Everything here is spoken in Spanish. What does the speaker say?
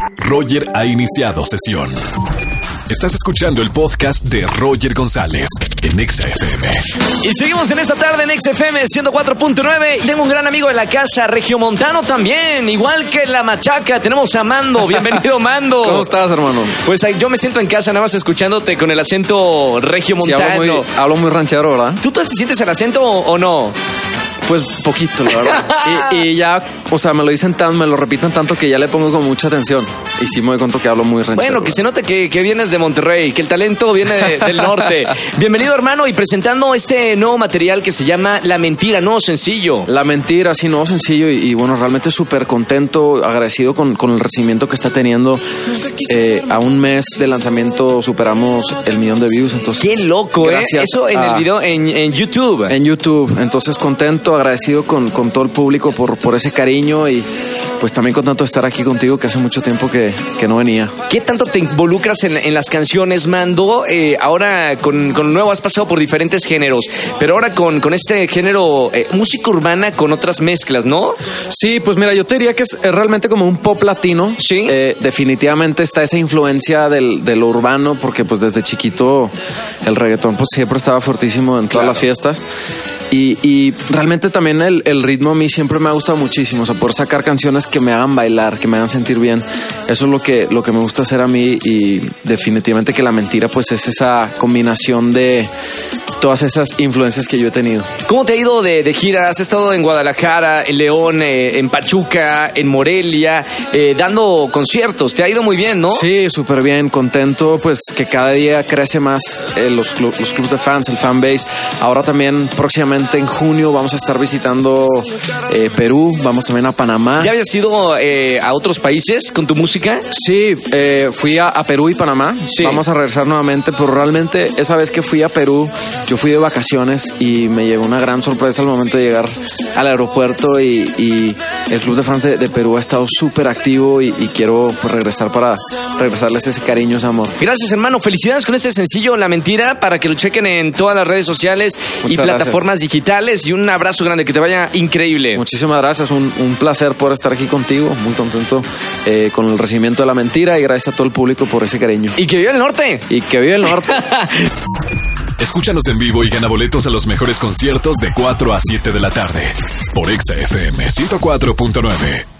Roger ha iniciado sesión. Estás escuchando el podcast de Roger González en Exa FM. Y seguimos en esta tarde en Exa FM 104.9. Y tengo un gran amigo en la casa, regiomontano también, igual que la machaca. Tenemos a Mando. Bienvenido, Mando. ¿Cómo estás, hermano? Pues yo me siento en casa nada más escuchándote con el acento regiomontano. Sí, hablo muy ranchero, ¿verdad? ¿Tú te sientes el acento o no? Pues poquito, la verdad. y ya, o sea, me lo dicen me lo repiten tanto que ya le pongo con mucha atención. Y sí me doy cuenta que hablo muy ranchero. Bueno, que se note que vienes de Monterrey, que el talento viene del norte. Bienvenido, hermano, y presentando este nuevo material que se llama La Mentira, nuevo sencillo. La Mentira, sí, nuevo sencillo. Y bueno, realmente súper contento, agradecido con el recibimiento que está teniendo. A un mes de lanzamiento superamos el 1,000,000 de views. Entonces, ¡qué loco, Eso en el video, en YouTube. En YouTube. Entonces, contento, agradecido con todo el público por ese cariño y pues también contento de estar aquí contigo, que hace mucho tiempo que no venía. ¿Qué tanto te involucras en las canciones, Mando? Ahora con nuevo has pasado por diferentes géneros, pero ahora con este género, música urbana con otras mezclas, ¿no? Sí, pues mira, yo te diría que es realmente como un pop latino. Sí. Definitivamente está esa influencia de lo urbano, porque pues desde chiquito el reggaetón pues siempre estaba fortísimo en todas las fiestas. Y realmente también el ritmo a mí siempre me ha gustado muchísimo, o sea, poder sacar canciones que me hagan bailar, que me hagan sentir bien. Eso es lo que me gusta hacer a mí, y definitivamente que La Mentira pues es esa combinación de todas esas influencias que yo he tenido. ¿Cómo te ha ido de gira? Has estado en Guadalajara, en León, en Pachuca, en Morelia, dando conciertos. Te ha ido muy bien, ¿no? Sí, súper bien, contento, pues que cada día crece más los clubs de fans, el fanbase. Ahora también próximamente en junio vamos a estar visitando Perú, vamos también a Panamá. ¿Ya habías ido a otros países con tu música? Sí, fui a Perú y Panamá. Sí. Vamos a regresar nuevamente, pero realmente esa vez que fui a Perú, yo fui de vacaciones y me llegó una gran sorpresa al momento de llegar al aeropuerto y el club de fans de Perú ha estado súper activo y quiero pues regresar para regresarles ese cariño, ese amor. Gracias, hermano. Felicidades con este sencillo, La Mentira, para que lo chequen en todas las redes sociales y plataformas digitales, y un abrazo grande, que te vaya increíble. Muchísimas gracias, un placer poder estar aquí contigo, muy contento con el recibimiento de La Mentira, y gracias a todo el público por ese cariño. Y que viva el norte. Y que viva el norte. Escúchanos en vivo y gana boletos a los mejores conciertos de 4 a 7 de la tarde por Exa FM 104.9.